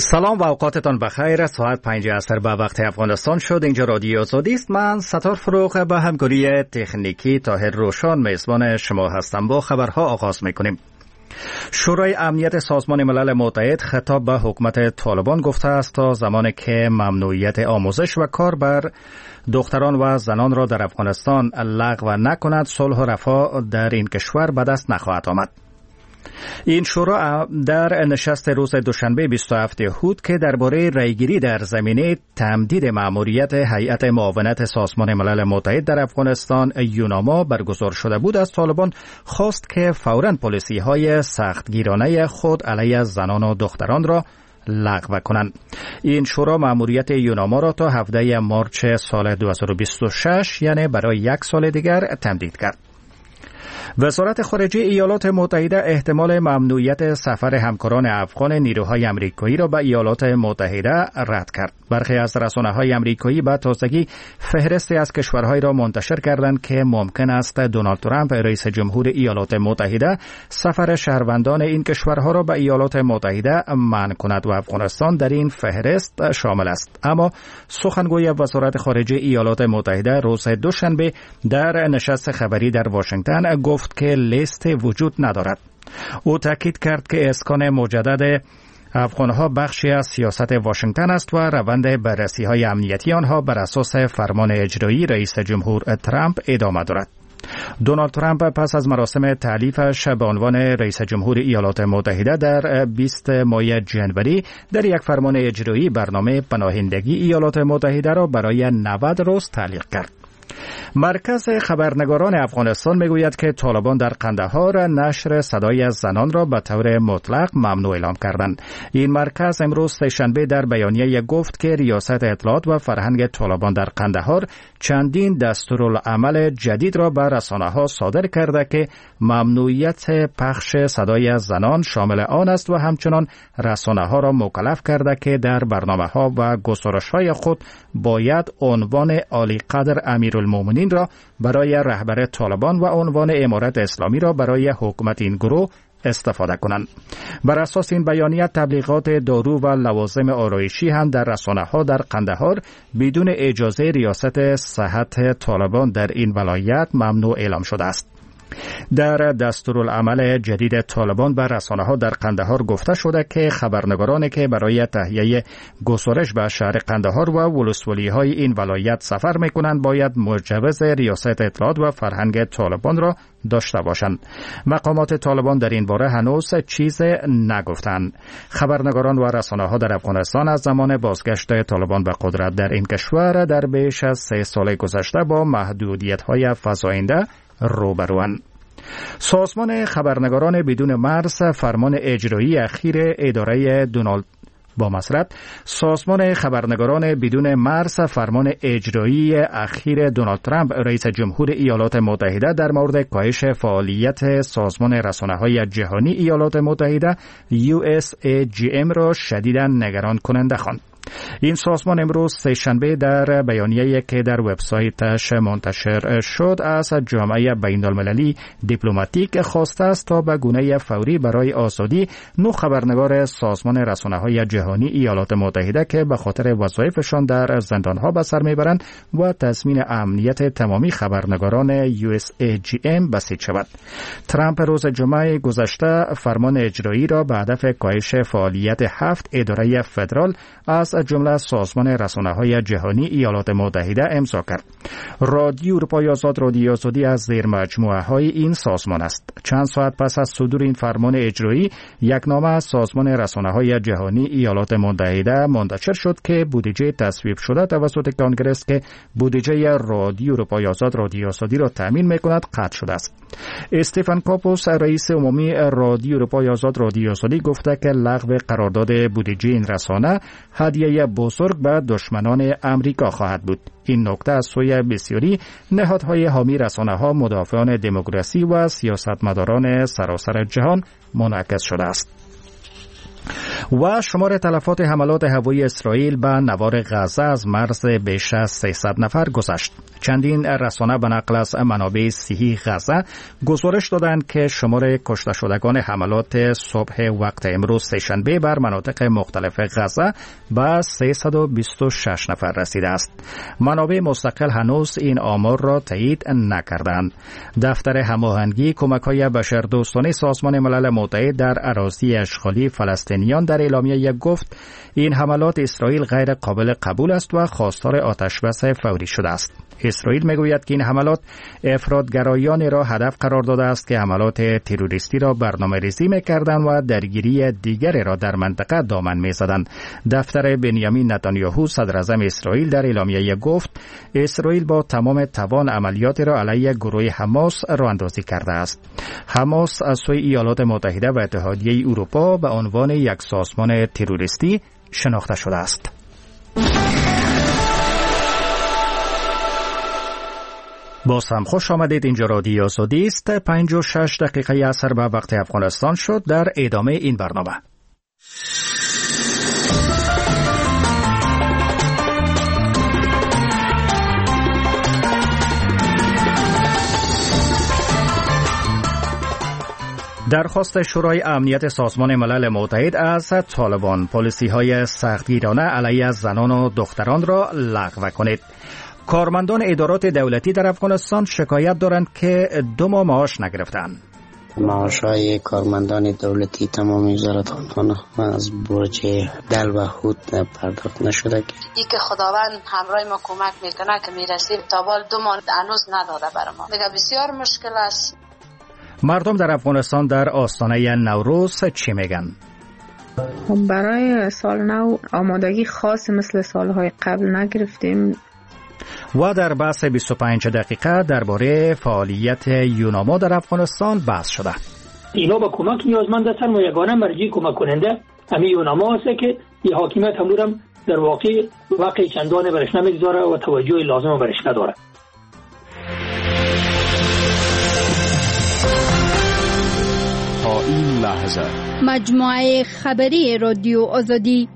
سلام و اوقاتتان بخیر. ساعت 5 عصر به وقت افغانستان شد. اینجا رادیو آزادی است. من ستار فروغ به همکاری تکنیکی طاهر روشان میزبان شما هستم. با خبرها آغاز میکنیم. شورای امنیت سازمان ملل متحد خطاب به حکومت طالبان گفته است تا زمانی که ممنوعیت آموزش و کار بر دختران و زنان را در افغانستان لغو نکند، صلح و رفاه در این کشور به دست نخواهد آمد. این شورا در نشست روز دوشنبه 27 اوت که درباره رأیگیری در زمینه تمدید مأموریت هیئت معاونت سازمان ملل متحد در افغانستان یوناما برگزار شده بود، از طالبان خواست که فوراً پالیسی‌های سختگیرانه خود علیه زنان و دختران را لغو کنند. این شورا مأموریت یوناما را تا 17 مارس سال 2026 یعنی برای یک سال دیگر تمدید کرد. وزارت خارجه ایالات متحده احتمال ممنوعیت سفر همکاران افغان نیروهای آمریکایی را به ایالات متحده رد کرد. برخی از رسانه‌های آمریکایی به تازگی فهرستی از کشورهایی را منتشر کردند که ممکن است دونالد ترامپ رئیس جمهور ایالات متحده سفر شهروندان این کشورها را به ایالات متحده منع کند و افغانستان در این فهرست شامل است. اما سخنگوی وزارت خارجه ایالات متحده روز دوشنبه در نشست خبری در واشنگتن گفت که لیست وجود ندارد. او تاکید کرد که اسکان مجدد افغانها بخشی از سیاست واشنگتن است و روند بررسی‌های امنیتی آنها بر اساس فرمان اجرایی رئیس جمهور ترامپ ادامه دارد. دونالد ترامپ پس از مراسم تعلیفش به عنوان رئیس جمهور ایالات متحده در 20 ماه جنوری در یک فرمان اجرایی برنامه پناهندگی ایالات متحده را برای 90 روز تعلیق کرد. مرکز خبرنگاران افغانستان میگوید که طالبان در قندهار نشر صدای زنان را به طور مطلق ممنوع اعلام کردند. این مرکز امروز سه‌شنبه در بیانیه گفت که ریاست اطلاعات و فرهنگ طالبان در قندهار چندین دستورالعمل جدید را به رسانه‌ها صادر کرده که ممنوعیت پخش صدای زنان شامل آن است و همچنان رسانه‌ها را مکلف کرده که در برنامه‌ها و گزارش‌های خود باید عنوان عالی قدر امیرالمومنین را برای رهبر طالبان و عنوان امارت اسلامی را برای حکومت این گروه استفاده کنند. بر اساس این بیانیه تبلیغات دارو و لوازم آرایشی هم در رسانه‌ها در قندهار بدون اجازه ریاست صحت طالبان در این ولایت ممنوع اعلام شده است. در دستورالعمل جدید طالبان بر رسانه‌ها در قندهار گفته شده که خبرنگارانی که برای تهیه گزارش به شهر قندهار و ولسوالی‌های این ولایت سفر می‌کنند باید مجوز ریاست اطلاعات و فرهنگ طالبان را داشته باشند. مقامات طالبان در این باره هنوز چیز نگفتند. خبرنگاران و رسانه‌ها در افغانستان از زمان بازگشت طالبان به قدرت در این کشور در بیش از 3 سال گذشته با محدودیت‌های فزاینده روبروند. سازمان خبرنگاران بدون مرز فرمان اجرایی اخیر اداره دونالد سازمان خبرنگاران بدون مرز فرمان اجرایی اخیر دونالد ترامپ رئیس جمهور ایالات متحده در مورد کاهش فعالیت سازمان رسانه‌های جهانی ایالات متحده USAGM را شدیداً نگران کننده خواند. این سازمان امروز سه‌شنبه در بیانیه‌ای که در وبسایتش منتشر شد از جامعه بین‌المللی دیپلماتیک خواسته است تا به گونه فوری برای آزادی 9 خبرنگار سازمان رسانه‌های جهانی ایالات متحده که به خاطر وظایفشان در زندان‌ها به سر میبرند و تضمین امنیت تمامی خبرنگاران USAGM بسیج شود. ترامپ روز جمعه گذشته فرمان اجرایی را به هدف کاهش فعالیت 7 اداره فدرال از جمله سازمان رسانه‌های جهانی ایالات متحده امضا کرد. رادیو اروپای آزاد رادیو آزادی از زیر مجموعه‌های این سازمان است. چند ساعت پس از صدور این فرمان اجرایی، یک نامه از سازمان رسانه‌های جهانی ایالات متحده منتشر شد که بودجه تصویب شده توسط کنگره که بودجه رادیو اروپای آزاد رادیو آزادی را تامین می‌کند قطع شده است. استفان کاپوس رئیس عمومی رادیو اروپای آزاد رادیو آزادی گفته که لغو قرارداد بودجه این رسانه هدیه بزرگ به دشمنان امریکا خواهد بود. این نکته از سوی بسیاری نهادهای حامی رسانه‌ها، مدافعان دموکراسی و سیاستمداران سراسر جهان منعکس شده است. و شمار تلفات حملات هوایی اسرائیل به نوار غزه از مرز بیش از 300 نفر گذشت. چندین رسانه به نقل از منابع صحی غزه گزارش دادند که شمار کشته شدگان حملات صبح وقت امروز سه‌شنبه بر مناطق مختلف غزه به 326 نفر رسیده است. منابع مستقل هنوز این آمار را تایید نکردند. دفتر هماهنگی کمک‌های بشردوستانه سازمان ملل متحد در اراضی اشغالی فلسطینیان در اعلامیه گفت این حملات اسرائیل غیر قابل قبول است و خواستار آتشبس فوری شده است. اسرائیل میگوید که این حملات افراط‌گرایانی را هدف قرار داده است که حملات تروریستی را برنامه‌ریزی می‌کردند و درگیری دیگری را در منطقه دامن می‌زدند. دفتر بنیامین نتانیاهو صدر اعظم اسرائیل در اعلامیه گفت اسرائیل با تمام توان عملیاتی را علیه گروه حماس راه‌اندازی کرده است. حماس از سوی ایالات متحده و اتحادیه اروپا به عنوان یک سازمان تروریستی شناخته شده است. باز هم خوش آمدید. اینجا رادیو آزادی است. 56 دقیقه عصر به وقت افغانستان شد. در ادامه این برنامه درخواست شورای امنیت سازمان ملل متحد از طالبان پالیسی‌های سختگیرانه علیه زنان و دختران را لغو کنید. کارمندان ادارات دولتی در افغانستان شکایت دارند که 2 ماه معاش نگرفتند. معاش‌های کارمندان دولتی تمام وزارتخانه‌ها از برج دل و هود پرداخت نشده. ای که خداوند همراه ما کمک میکنه که میرسیم تا بال 2 ماه هنوز نداده برای ما. دیگه بسیار مشکل است. مردم در افغانستان در آستانه نوروز چی میگن؟ برای سال نو آمادگی خاص مثل سالهای قبل نگرفتیم. و در بحث 25 دقیقه درباره فعالیت یوناما در افغانستان بحث شده. اینا با کمک نیازمند هستند و یگانه مرجع کمک کننده همین یوناما است که این حاکمیت همورم در واقع چندان برش نمیگذاره و توجه لازم برش نداره. تا این لحظه مجموعه خبری رادیو آزادی.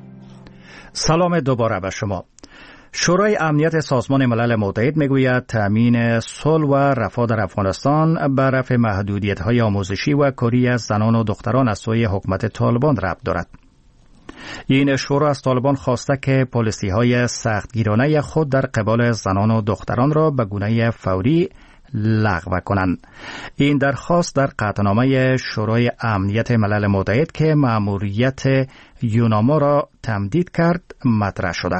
سلام دوباره به شما. شورای امنیت سازمان ملل متحد میگوید تامین صلح و رفاه در افغانستان به رفع محدودیت‌های آموزشی و کاری از زنان و دختران از سوی حکومت طالبان ربط دارد. این شورا از طالبان خواسته که پالیسی‌های سختگیرانه خود در قبال زنان و دختران را به گونه فوری لغو کنند. این درخواست در قطعنامه شورای امنیت ملل متحد که مأموریت یوناما را تمدید کرد مطرح شده.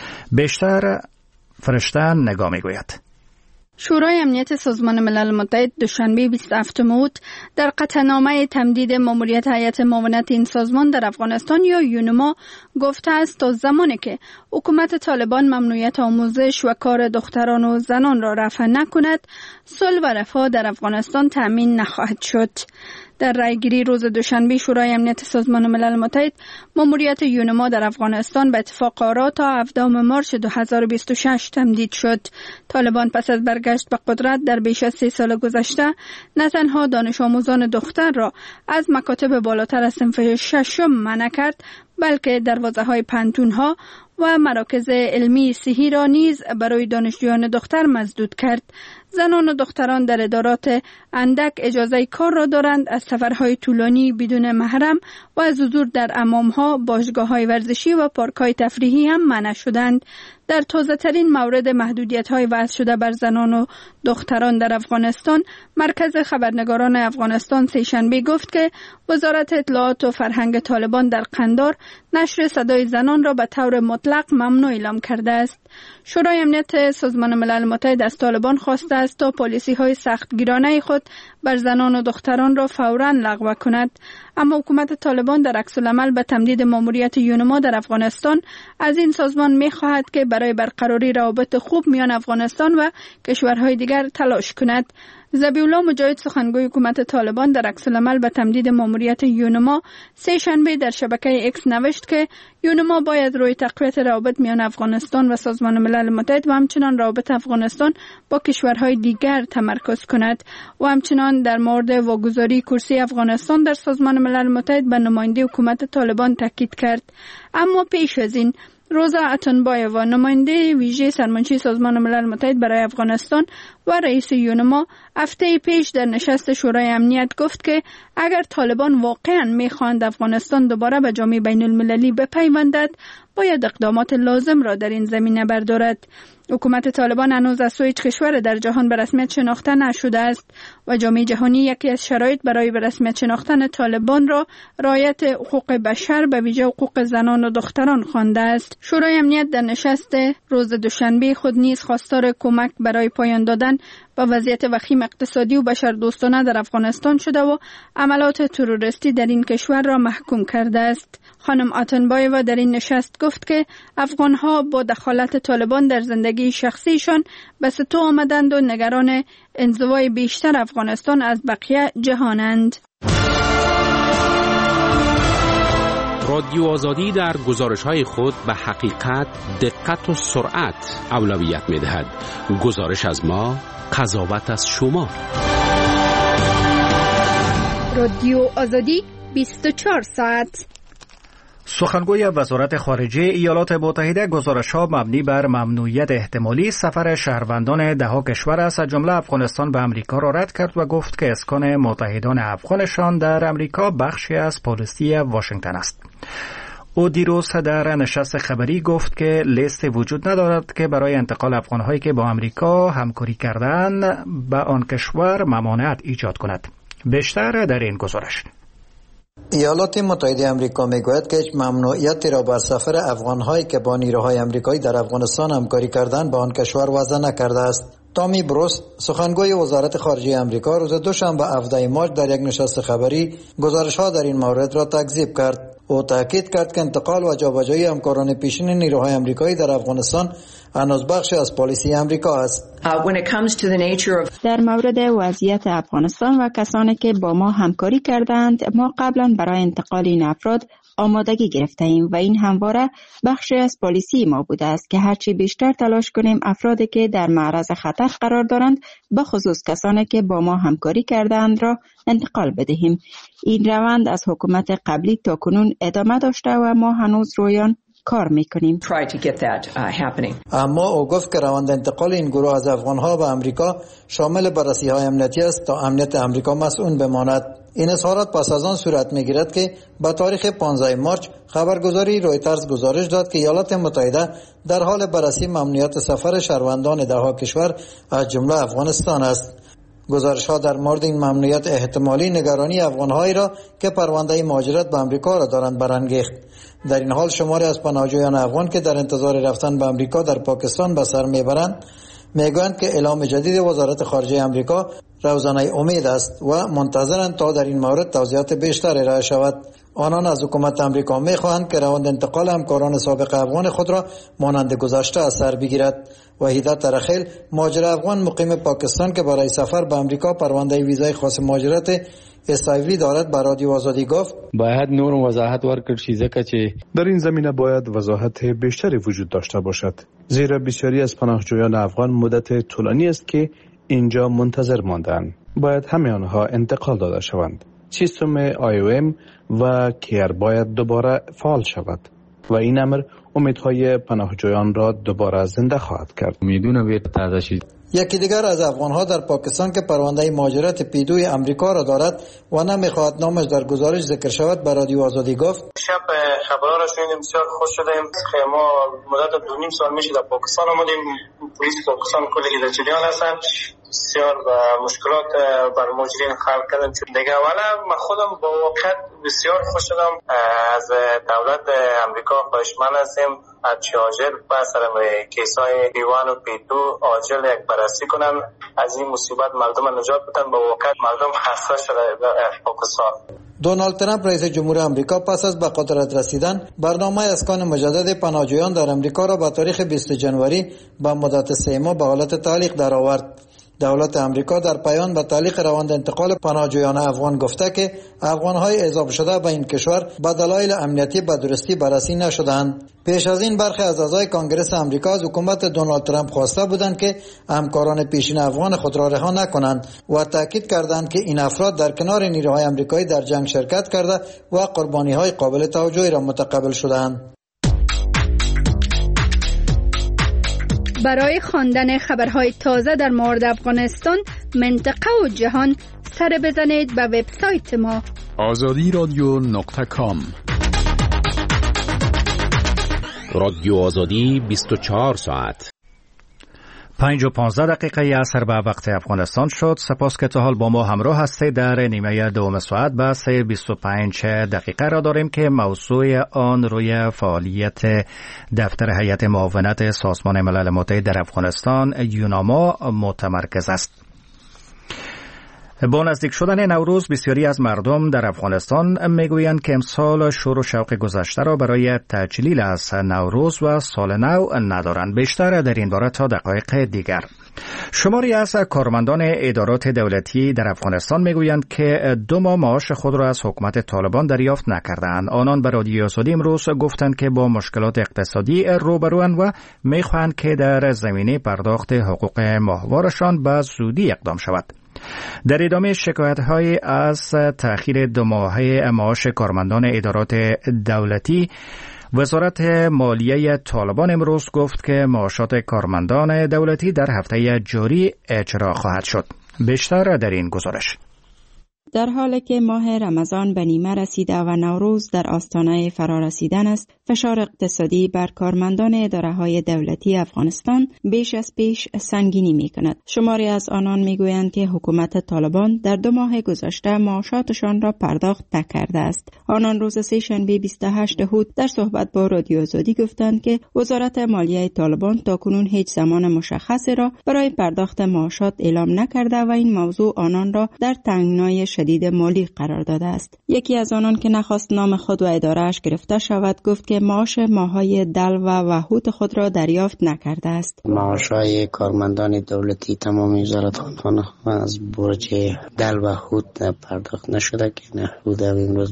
بیشتر فرشته نگاه میگوید. شورای امنیت سازمان ملل متحد دوشنبه 27 مارس در قطعنامه تمدید مأموریت هیئت معاونت این سازمان در افغانستان یا یوناما گفته است تا زمانی که حکومت طالبان ممنوعیت آموزش و کار دختران و زنان را رفع نکند، صلح و رفاه در افغانستان تأمین نخواهد شد. در رأیگیری روز دوشنبه شورای امنیت سازمان ملل متحد مأموریت یوناما در افغانستان به اتفاق آرا تا 17 مارس 2026 تمدید شد. طالبان پس از برگشت به قدرت در بیش از 3 سال گذشته نه تنها دانش آموزان دختر را از مکاتب بالاتر از صنف 6 منع کرد، بلکه دروازه‌های پانتون‌ها و مراکز علمی صحی را نیز برای دانشجویان دختر مسدود کرد. زنان و دختران در ادارات اندک اجازه کار را دارند از سفرهای طولانی بدون محرم و از حضور در حمام‌ها، باشگاه‌های ورزشی و پارک‌های تفریحی هم منع شدند. در تازه‌ترین مورد محدودیت‌های وضع شده بر زنان و دختران در افغانستان، مرکز خبرنگاران افغانستان سه‌شنبه گفت که وزارت اطلاعات و فرهنگ طالبان در قندار نشر صدای زنان را به طور مطلق ممنوع اعلام کرده است. شورای امنیت سازمان ملل متحد از طالبان خواسته است تا پالیسی‌های سختگیرانه خود بر زنان و دختران را فوراً لغو کند، اما حکومت طالبان در عکس العمل به تمدید مأموریت یوناما در افغانستان از این سازمان می‌خواهد که برای برقراری روابط خوب میان افغانستان و کشورهای دیگر تلاش کند. ذبیحالله مجاهد سخنگوی حکومت طالبان در عکس‌العمل به تمدید ماموریت یونما سه شنبه در شبکه اکس نوشت که یونما باید روی تقویت روابط میان افغانستان و سازمان ملل متحد و همچنان روابط افغانستان با کشورهای دیگر تمرکز کند و همچنان در مورد واگذاری کرسی افغانستان در سازمان ملل متحد به نماینده حکومت طالبان تاکید کرد. اما پیش از این روزا اتنبایووا نماینده ویژه سرمنشی سازمان ملل متحد برای افغانستان و رئیس یونما هفته پیش در نشست شورای امنیت گفت که اگر طالبان واقعا میخواهند افغانستان دوباره به جامعه بین المللی بپیوندد باید اقدامات لازم را در این زمینه بردارد. حکومت طالبان هنوز از هیچ کشور در جهان به رسمیت شناخته نشده است و جامعه جهانی یکی از شرایط برای به رسمیت شناختن طالبان را رعایت حقوق بشر به ویژه حقوق زنان و دختران خوانده است. شورای امنیت در نشست روز دوشنبه خود نیز خواستار کمک برای پایان دادن با وضعیت وخیم اقتصادی و بشردوستانه در افغانستان شده و عملات تروریستی در این کشور را محکوم کرده است. خانم آتنبایووا در این نشست گفت که افغانها با دخالت طالبان در زندگی شخصیشان به ستو آمدند و نگران انزوای بیشتر افغانستان از بقیه جهانند. رادیو آزادی در گزارش‌های خود به حقیقت، دقت و سرعت اولویت می‌دهد. گزارش از ما، قضاوت از شما. رادیو آزادی 24 ساعت. سخنگوی وزارت خارجه ایالات متحده گزارش‌ها مبنی بر ممنوعیت احتمالی سفر شهروندان ده‌ها کشور از جمله افغانستان به امریکا را رد کرد و گفت که اسکان متحدان افغانشان در امریکا بخشی از پالیسی واشنگتن است. او دیروز در نشست خبری گفت که لیست وجود ندارد که برای انتقال افغان‌هایی که با امریکا همکاری کردند به آن کشور ممانعت ایجاد کند. بیشتر در این گزارش. ایالات متحده آمریکا میگوید که هیچ ممنوعیتی را بر سفر افغان‌هایی که با نیروهای آمریکایی در افغانستان همکاری کردند به آن کشور وضع نکرده است. تامی بروس سخنگوی وزارت خارجه آمریکا روز دوشنبه 17 مارس در یک نشست خبری گزارش‌ها در این مورد را تکذیب کرد. او تاکید کرد که انتقال و جابجایی همکاران پیشین نیروهای آمریکایی در افغانستان هنوز بخشی از پالیسی آمریکا است. در مورد وضعیت افغانستان و کسانی که با ما همکاری کردند، ما قبلا برای انتقال این افراد آمادگی گرفته ایم و این همواره بخشی از پالیسی ما بوده است که هرچی بیشتر تلاش کنیم افرادی که در معرض خطر قرار دارند به خصوص کسانی که با ما همکاری کردند را انتقال بدهیم. این روند از حکومت قبلی تا کنون ادامه داشته و ما هنوز روی آن کار میکنیم. اما او گفت که روند انتقال این گروه از افغانها به امریکا شامل بررسی‌های امنیتی است تا امنیت امریکا مسئول بماند. این اظهارات پس از آن صورت میگیرد که با تاریخ 15 مارس خبرگزاری رویترز گزارش داد که ایالات متحده در حال بررسی ممنوعیت سفر شهروندان ده‌ها کشور از جمله افغانستان است. گزارش‌ها در مورد این ممنوعیت احتمالی نگرانی افغان‌هایی را که پرونده مهاجرت به آمریکا را دارند برانگیخت. در این حال شماری از پناهجویان افغان که در انتظار رفتن به آمریکا در پاکستان به سر میبرند میگویند که اعلام جدید وزارت خارجه آمریکا روزنه امید است و منتظرند تا در این مورد توضیحات بیشتر ارائه شود. آنان از حکومت آمریکا میخواهند که روند انتقال همکاران سابق افغان خود را مانند گذشته از سر بگیرد. وحیده ترخیل مهاجر افغان مقیم پاکستان که برای سفر به آمریکا پرونده ویزای خاص مهاجرت استایوی دارد به رادیو آزادی گفت باید نور وضاحت ورکړل شي ځکه چې در این زمینه باید وضاحت بیشتری وجود داشته باشد، زیرا بسیاری از پناهجویان افغان مدت طولانی است که اینجا منتظر ماندند. باید همه آنها انتقال داده شوند. سیستم IOM و کیر باید دوباره فعال شود و این امر امیدهای پناهجویان را دوباره زنده خواهد کرد. امیدونه به تازه شد. یکی دیگر از افغانها در پاکستان که پرونده مهاجرت پیدوی امریکا را دارد و نمیخواهد نامش در گزارش ذکر شود به رادیو آزادی گفت شب خبرها را شنیدیم، بسیار خوش شدیم. ما مدت 2.5 سال میشه در پاکستان آمدیم. پلیس پاکستان کلی در جریان هستن، بسیار مشکلات بر مهاجرین خلق کردن. دیگه اولا من خودم با واقعیت بسیار خوش شدم. از دولت امریکا خواهشمند هستیم هرچی عاجل پس کیسای دیوان و پیدو عاجل یک بررسی کنن، از این مصیبت مردم نجات بدن. با واقعیت مردم خسته شده پاکستان. دونالد ترامپ رئیس جمهور آمریکا پس از به قدرت رسیدن برنامه اسکان مجدد پناهجویان در آمریکا را به تاریخ 20 جنوری به مدت 3 ماه به حالت تعلیق درآورد. دولت آمریکا در پایان به تعلیق روند انتقال پناهجویان افغان گفته که افغان‌های اضافه شده به این کشور به دلایل امنیتی به درستی بررسی نشدند. پیش از این برخی از اعضای کانگرس آمریکا از حکومت دونالد ترامپ خواسته بودند که همکاران پیشین افغان خود را رها نکنند و تاکید کردند که این افراد در کنار نیروهای آمریکایی در جنگ شرکت کرده و قربانی‌های قابل توجهی را متقبل شدند. برای خواندن خبرهای تازه در مورد افغانستان، منطقه و جهان سر بزنید به وبسایت ما azadiradyo.com. رادیو آزادی 24 ساعت. 5 و 15 دقیقه عصر به وقت افغانستان شد. سپاس که تا حال با ما همراه هستید. در نیمه دوم ساعت بحث 25 دقیقه را داریم که موضوع آن روی فعالیت دفتر هیئت معاونت سازمان ملل متحد در افغانستان یوناما متمرکز است. با نزدیک شدن نوروز بسیاری از مردم در افغانستان میگویند که امسال شور و شوق گذشته را برای تجلیل از نوروز و سال نو ندارند. بیشتر در این باره تا دقایق دیگر. شماری از کارمندان ادارات دولتی در افغانستان میگویند که 2 ماه معاش خود را از حکومت طالبان دریافت نکردند. آنان به رادیو آزادی امروز گفتند که با مشکلات اقتصادی روبروند و میخواهند که در زمینه پرداخت حقوق ماهوارشان به زودی اقدام شود. در ادامه شکایت‌های از تأخیر 2 ماهه معاش کارمندان ادارات دولتی، وزارت مالیه طالبان امروز گفت که معاشات کارمندان دولتی در هفته جاری اجرا خواهد شد. بیشتر در این گزارش. در حالی که ماه رمضان به نیمه رسیده و نوروز در آستانه فرارسیدن است، فشار اقتصادی بر کارمندان اداره‌های دولتی افغانستان بیش از پیش سنگینی می‌کند. شماری از آنان می‌گویند که حکومت طالبان در 2 ماه گذشته معاشاتشان را پرداخت نکرده است. آنان روز سه‌شنبه 28 هود در صحبت با رادیو آزادی گفتند که وزارت مالیه طالبان تاکنون هیچ زمان مشخصی را برای پرداخت معاشات اعلام نکرده و این موضوع آنان را در تنگنای شدید مالی قرار داده است. یکی از آنان که نخواست نام خود و اداره‌اش گرفته شود گفت که معاش ماه‌های دل و وحود خود را دریافت نکرده است. معاش‌های کارمندان دولتی تمام وزارتخانه‌ها از برج دل و وحود پرداخت نشده که حدود امروز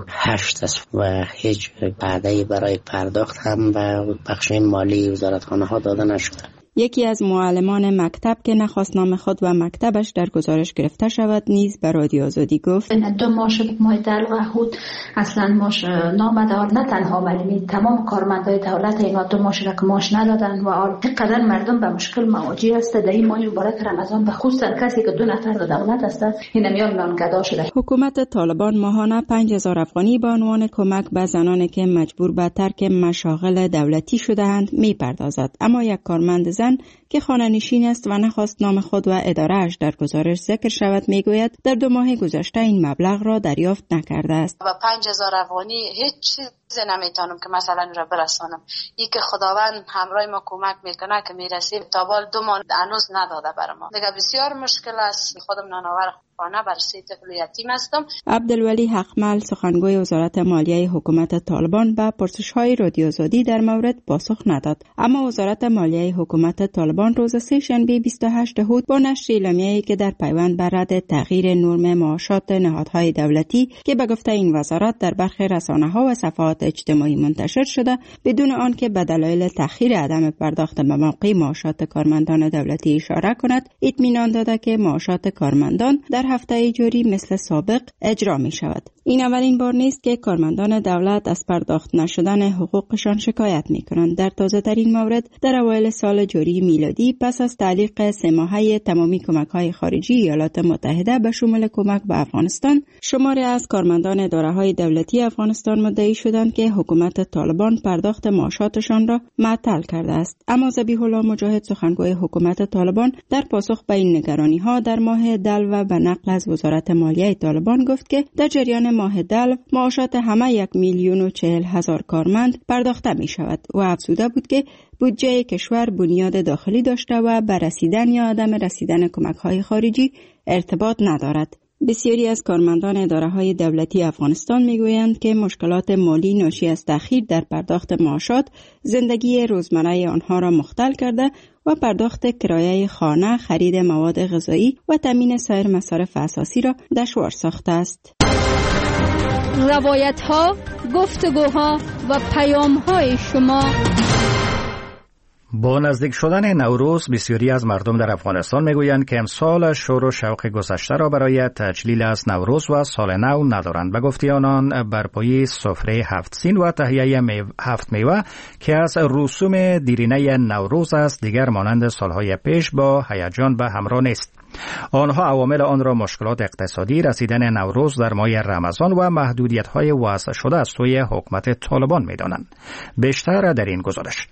28 است و هیچ وعده‌ای برای پرداخت هم به بخش مالی وزارتخانه‌ها داده نشده. یکی از معلمان مکتب که نخواست نام خود و مکتبش در گزارش گرفته شود نیز به رادیو آزادی گفت 2 ماه ماه دل و حود اصلا ماش نامدار، نه تنها ولی تمام کارمندای دولت اینا 2 ماه که ماش ندادن و اینقدر مردم به مشکل مواجه است. در این ماه مبارک رمضان به خصوص کسی که 2 نفر در دولت است این میان نانگدا شده. حکومت طالبان ماهانه 5000 افغانی به عنوان کمک به زنانی که مجبور به ترک مشاغل دولتی شده‌اند میپردازد. اما یک کارمند زن که خانه‌نشین است و نخواست نام خود و اداره‌اش در گزارش ذکر شود میگوید در 2 ماه گذشته این مبلغ را دریافت نکرده است. و 5000 افغانی هیچ چیز نمیتونم که مثلا را برسانم. این که خداوند همراه ما کمک میکنه که میرسیم تا بال 2 ماه هنوز نداده برام. دیگه بسیار مشکل است. خودم نانآور خانه بر 3 طفل یتیم هستم. عبدالولی حقمل سخنگوی وزارت مالیه حکومت طالبان به پرسش‌های رادیو آزادی در مورد پاسخ نداد. اما وزارت مالیه حکومت طالبان روز سه‌شنبه 28 هود با نشر اعلامیه‌ای که در پیوند بر رد تغییر نرم معاشات نهادهای دولتی که به گفته این وزارت در برخی رسانه‌ها و صفحات اجتماعی منتشر شده بدون آنکه به دلایل تأخیر عدم پرداخت به موقع معاشات کارمندان دولتی اشاره کند، اطمینان داده که معاشات کارمندان در هفته جاری مثل سابق اجرا می شود. این اولین بار نیست که کارمندان دولت از پرداخت نشدن حقوقشان شکایت می کنند. در تازه ترین مورد در اوایل سال جاری میلادی پس از تعلیق 3 ماهه تمامی کمک‌های خارجی ایالات متحده به شمول کمک به افغانستان، شماری از کارمندان اداره‌های دولتی افغانستان مدعی شدند که حکومت طالبان پرداخت معاشاتشان را معطل کرده است. اما ذبیح الله مجاهد سخنگوی حکومت طالبان در پاسخ به این نگرانی‌ها در ماه دل و به نقل از وزارت مالیه طالبان گفت که در جریان ماه دل معاشات همه 1,040,000 کارمند پرداخته می شود و افزوده بود که بودجه کشور بنیاد داخلی داشته و به رسیدن یا عدم رسیدن کمک‌های خارجی ارتباط ندارد. بسیاری از کارمندان اداره‌های دولتی افغانستان میگویند که مشکلات مالی ناشی از تأخیر در پرداخت معاشات زندگی روزمره آنها را مختل کرده و پرداخت کرایه خانه، خرید مواد غذایی و تامین سایر مصارف اساسی را دشوار ساخته است. روایت‌ها، گفتگوها و پیام‌های شما. با نزدیک شدن نوروز بسیاری از مردم در افغانستان میگویند که امسال شور و شوق گذشته را برای تجلیل از نوروز و سال نو ندارند. به گفته آنان برپایی سفره 7 سین و تهیه 7 میوه که از رسوم دیرینه نوروز است دیگر مانند سالهای پیش با هیجان به همراه نیست. آنها عوامل آن را مشکلات اقتصادی، رسیدن نوروز در ماه رمضان و محدودیت‌های وضع شده از سوی حکومت طالبان می‌دانند. بیشتر در این گزارش.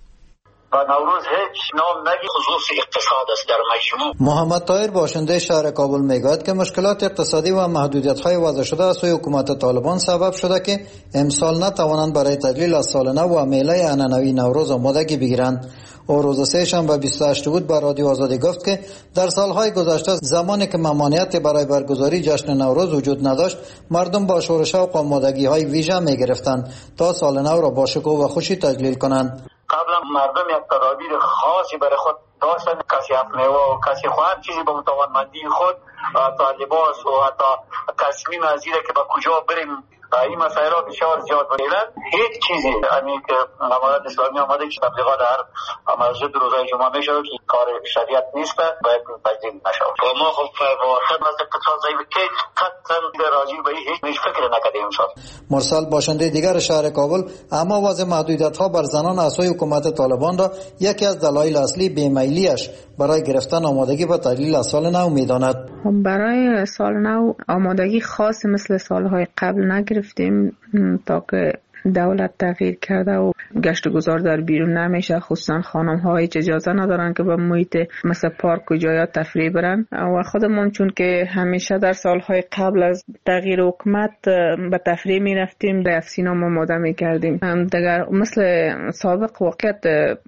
و نوروز هیچ نام نگی خصوص اقتصاد است در مجموع. محمد طاهر باشنده شهر کابل میگوید که مشکلات اقتصادی و محدودیت‌های وضع شده از سوی حکومت طالبان سبب شده که امسال نتوانند برای تجلیل از سال نو و میله عنعنوی نوروز آمادگی بگیرند. او روز سه شنبه 28 بود با رادیو آزادی گفت که در سالهای گذشته زمانی که ممانعتی برای برگزاری جشن نوروز وجود نداشت، مردم با شور و شوق و آمادگی‌های ویژه می‌گرفتند تا سال نو را با شکوه و خوشی تجلیل کنند. قبلا مردم یک تدابیر خاصی برای خود داشتن، کسی میوه و کسی خواهد چیزی به توانمندی خود تا لباس و حتی تصمیم از اینه که به کجا بریم این مسائل ها بسیار زیاد بودند. هیچ چیزی یعنی که امارت اسلامی آمده که تبلیغات هر مسجد روزهای جمعه میشه که کار شریعت نیست باید تجدید نشود. ما خب واحد از اقتصاد ضعیف که قطعا راجع به هیچ فکر نکردیم امسال. مرسل باشنده دیگر شهر کابل اما وضع محدودیت ها بر زنان از سوی حکومت طالبان را یکی از دلایل اصلی بیمیلیش برای گرفتن آمادگی به تجلیل از سال نو میداند. برای سال نو آمادگی خاص مثل سالهای قبل نگرفتیم تا که دولت تغییر کرده و گشت و گذار در بیرون نمیشه، خصوصا خانم ها هیچ اجازه ندارن که به محیط مثل پارک و جایات تفریح برن و خودمون چون که همیشه در سالهای قبل از تغییر حکومت به تفریح می رفتیم به افسینا آماده می کردیم. دیگر مثل سابق واقعیت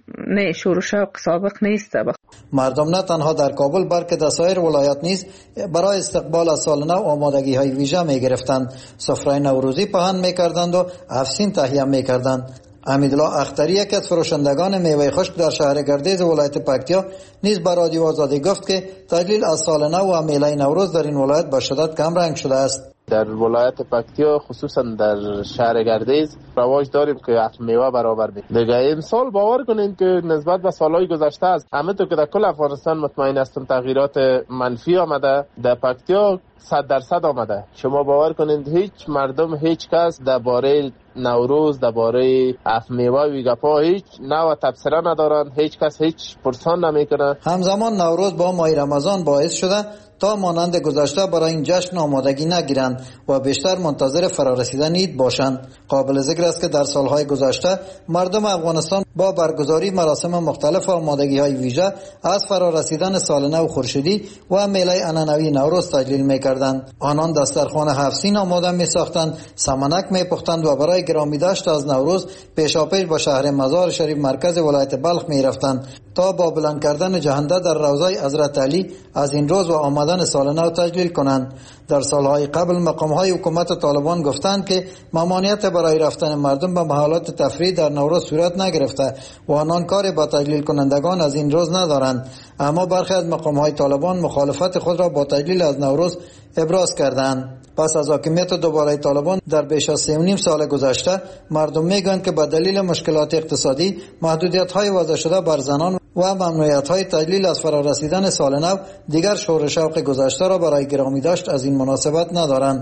نه شور و شوق سابق نیست. مردم نه تنها در کابل بلکه در سایر ولایات نیز برای استقبال از سال نو آمادگی های ویژه می گرفتند. سفره نوروزی پهن می کردند و افسین تهیه می کردند. امیدالله اختری یکی از فروشندگان میوه خشک در شهر گردیز ولایت پکتیا نیز به رادیو آزادی گفت که تجلیل از سال نو و میله نوروز در این ولایت به شدت کم رنگ شده است. در ولایت پکتیا خصوصا در شهر گردیز رواج داریم که اصل میوه برابر بید. دیگه امسال باور کنین که نسبت به سالهای گذشته است همه تو که در کل افغانستان مطمئن هستم تغییرات منفی آمده، در پکتیا 100% آمده. شما باور کنین هیچ مردم هیچ کس درباره نوروز درباره اصل میوه و گپا هیچ نوع تبصره ندارن، هیچ کس هیچ پرسان نمیکنه. همزمان نوروز با ماه رمضان باعث شده تا مانند گذشته برای این جشن آمادگی نگیرند و بیشتر منتظر فرارسیدن عید باشند. قابل ذکر است که در سالهای گذشته مردم افغانستان با برگزاری مراسم مختلف و آمادگی‌های ویژه از فرارسیدن سال نو خورشیدی و میله عنعنوی نوروز تجلیل می‌کردند. آنان دسترخوان 7 سین آماده می‌ساختند، سمنک می‌پختند و برای گرامی داشت از نوروز پیشاپیش به شهر مزار شریف مرکز ولایت بلخ می‌رفتند تا با بلند کردن جهنده در روضه حضرت علی از این روز و آمدن سال نو تجلیل کنند. در سالهای قبل مقام‌های حکومت طالبان گفتند که ممانعت برای رفتن مردم به محلات تفریح در نوروز صورت نگرفته و آنان کاری با تجلیل کنندگان از این روز ندارند، اما برخی از مقام‌های طالبان مخالفت خود را با تجلیل از نوروز ابراز کردند. پس از حاکمیت دوباره طالبان در بیش از 3.5 سال گذشته مردم میگویند که به دلیل مشکلات اقتصادی، محدودیت‌های وضع شده بر زنان و ممنوعیت‌های تجلیل از فرارسیدن سال نو دیگر شور و شوق گذشته را برای گرامی داشت از این مناسبت ندارند.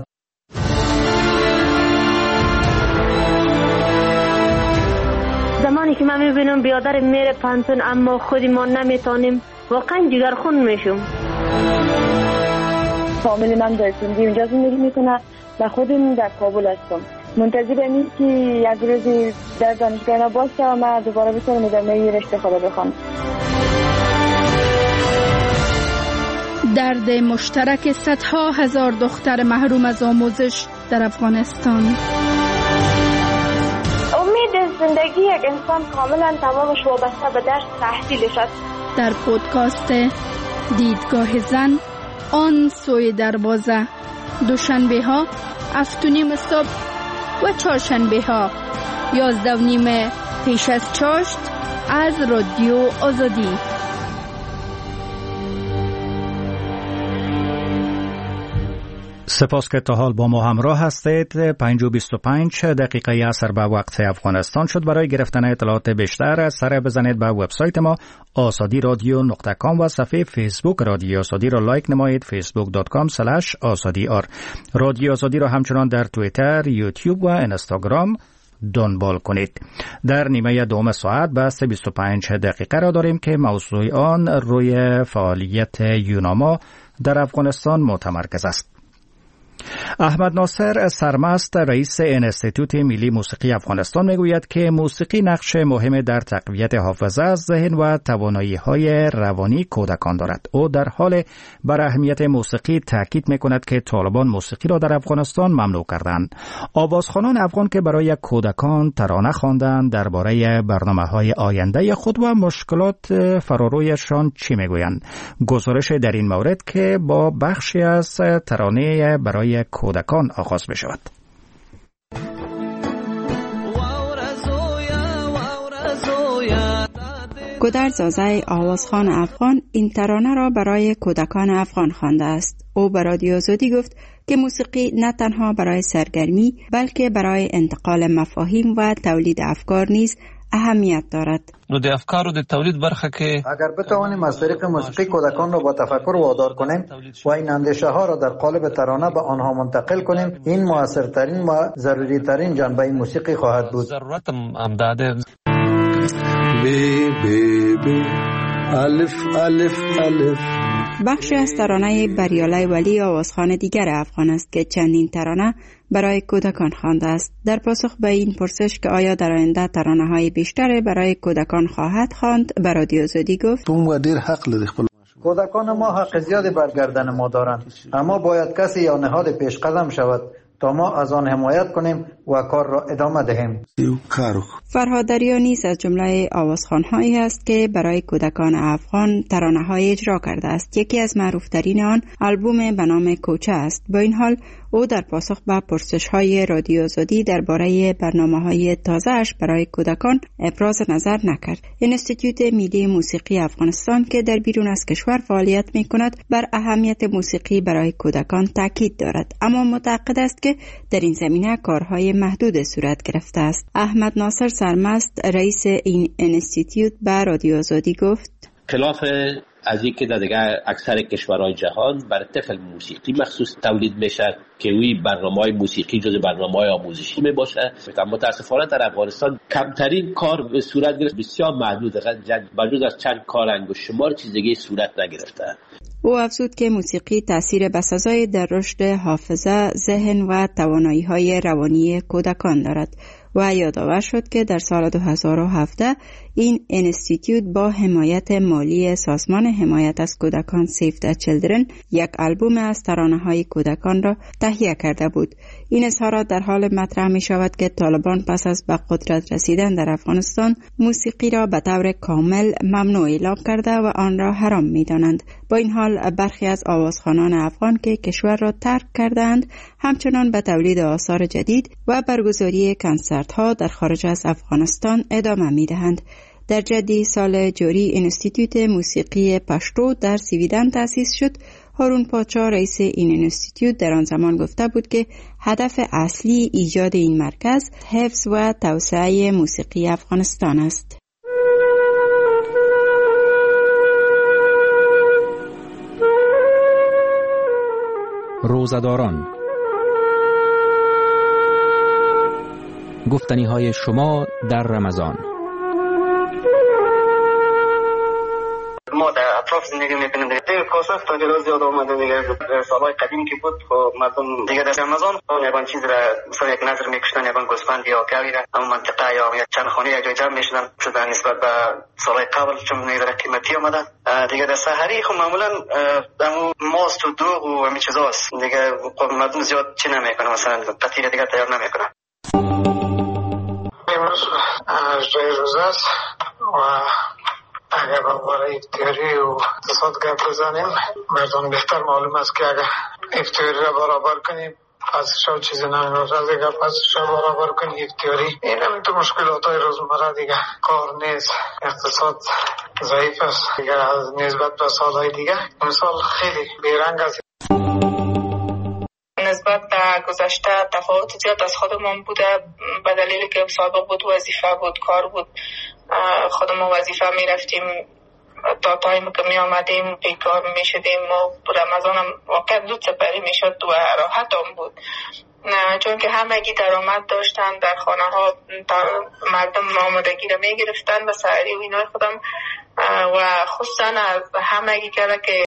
زمانی که من میبینم بیادر میره پانتون اما خودی ما نمیتونیم واقعا جگرخون میشم. فامیلی من در سندی اونجا زندگی میکنه و خودم در کابل هستم. منتظر اینم که یک روزی در دانشگاه باشه و من دوباره بتونم ادامه رشته خود بخونم. درد مشترک صدها هزار دختر محروم از آموزش در افغانستان. امید زندگی یک انسان کاملا تمامش وابسته به درس تحصیلش است. در پودکاست دیدگاه زن آن سوی دروازه. دوشنبه ها 7:30 صبح و چهارشنبه ها 11:30 پیش از چاشت از رادیو آزادی. سپاس که تا حال با ما همراه هستید. 5:25 دقیقه عصر به وقت افغانستان شد. برای گرفتن اطلاعات بیشتر سر بزنید به وبسایت ما azadi.radio.com و صفحه فیسبوک رادیو آزادی را لایک نمایید. facebook.com/azadi. رادیو آزادی را همچنان در توییتر، یوتیوب و اینستاگرام دنبال کنید. در نیمه دوم ساعت بحث 25 دقیقه را داریم که موضوع آن روی فعالیت یوناما در افغانستان متمرکز است. احمد ناصر سرمست رئیس انستیتوت ملی موسیقی افغانستان میگوید که موسیقی نقش مهم در تقویت حافظه، ذهن و توانایی‌های روانی کودکان دارد. او در حال بر اهمیت موسیقی تاکید میکند که طالبان موسیقی را در افغانستان ممنوع کردند. آوازخوانان افغان که برای کودکان ترانه خواندند درباره برنامه‌های آینده خود و مشکلات فرارویشان چی میگویند؟ گزارش در این مورد که با بخشی از ترانه برای کودکان آغاز بشود. گودرز زازای آوازخوان افغان این ترانه را برای کودکان افغان خوانده است. او به رادیو آزادی گفت که موسیقی نه تنها برای سرگرمی بلکه برای انتقال مفاهیم و تولید افکار نیز اهمیت دارد. نو د افکارو د تولید برخه کې اگر بتوانیم از طریق موسیقی کودکان را با تفکر وادار کنیم و این اندیشه ها را در قالب ترانه به آنها منتقل کنیم، این موثرترین و ضروری ترین جنبه موسیقی خواهد بود. ضرورت هم داده بی بی بی الف الف الف. بخشی از ترانه بریاله ولی آوازخوان دیگر افغان است که چندین ترانه برای کودکان خوانده است. در پاسخ به این پرسش که آیا در آینده ترانه‌های بیشتری برای کودکان خواهد خواند، به رادیو آزادی گفت: کودکان ما حق زیادی بر گردن ما دارند، اما باید کسی یا نهاد پیش قدم شود تا ما از آن حمایت کنیم و کار را ادامه دهیم. فرهاد دریا نیز از جمله آوازخوان‌هایی است که برای کودکان افغان ترانه‌های اجرا کرده است. یکی از معروف‌ترین آن آلبوم به نام کوچه است. با این حال او در پاسخ به پرسش‌های رادیو آزادی درباره برنامه‌های تازه‌اش برای کودکان ابراز نظر نکرد. انستیتوت ملی موسیقی افغانستان که در بیرون از کشور فعالیت می‌کند بر اهمیت موسیقی برای کودکان تاکید دارد، اما معتقد است که در این زمینه کارهای محدود صورت گرفته است. احمد ناصر سرمست رئیس این انستیتوت به رادیو آزادی گفت: خلاف از اینکه در دیگه اکثر کشورهای جهان برای طفل موسیقی مخصوص تولید میشه که وی برنامه‌های موسیقی جز برنامه‌های آموزشی میباشه، متاسفانه در افغانستان کمترین کار به صورت گرفت، بسیار محدود، بجز از چند کار انگشت شمار چیز دیگه صورت نگرفته. او افزود که موسیقی تأثیر بسزایی در رشد حافظه، ذهن و توانایی‌های روانی کودکان دارد و یادآور شد که در سال 2017 این انستیتوت با حمایت مالی سازمان حمایت از کودکان Save the Children یک آلبوم از ترانه‌های کودکان را تهیه کرده بود. این اظهارات در حال مطرح می شود که طالبان پس از به قدرت رسیدن در افغانستان موسیقی را به طور کامل ممنوع اعلام کرده و آن را حرام می دانند. با این حال برخی از آوازخوانان افغان که کشور را ترک کردند همچنان به تولید آثار جدید و برگزاری کنسرت ها در خارج از افغانستان ادامه می دهند. در جدی سال جاری انستیتوت موسیقی پشتو در سویدن تأسیس شد. هارون پاچا رئیس این انستیتوت در آن زمان گفته بود که هدف اصلی ایجاد این مرکز حفظ و توسعه موسیقی افغانستان است. روزه‌داران، گفتنی‌های شما در رمضان. ما در اطراف زندگی میکنیم دیگه کاسه تاجرها زیاد آمده دیگه. سالهای قدیم که بود خب مردم دیگه در رمضان یبان چیز را مثلا یک نظر میکشتن، یبان گوسفند یا گاوی را اما منطقه یا چند خانه یک جای جمع میشدن شده نسبت به سالهای قبل چون دیگه قیمتی آمده دیگه. در سحری خب معمولا همون ماست و دوغ و همین چیزاست دیگه. خب مردم زیاد چی نمیکنه، مثلا قطعی دیگه تیار نمیکنه. امروز جای روزه است و اگر برای تئوری و اقتصاد گپ بزنیم، مردم بهتر معلوم است که اگر تئوری را برابر کنیم پسش ها چیزی نمیمونه. دیگه پسش ها برابر کنیم یک تئوری، این هم تو مشکلات های روزمره دیگه. کار نیست، اقتصاد ضعیف است دیگه از نسبت به سالهای دیگه. مثال خیلی بیرنگ است. نسبت به گذشته تفاوت زیاد از خودمون بوده، به دلیلی که سابق بود وظیفه بود، کار بود، خودمون وظیفه می رفتیم تا تایم که می آمدیم بیکار می شدیم و رمضان هم واقعا دو سپری می شد و راحت هم بود، چون که همگی درآمد داشتن در خانه ها، مردم آمادگی را می گرفتن به سحری و اینای خودم و خصوصا از همگی که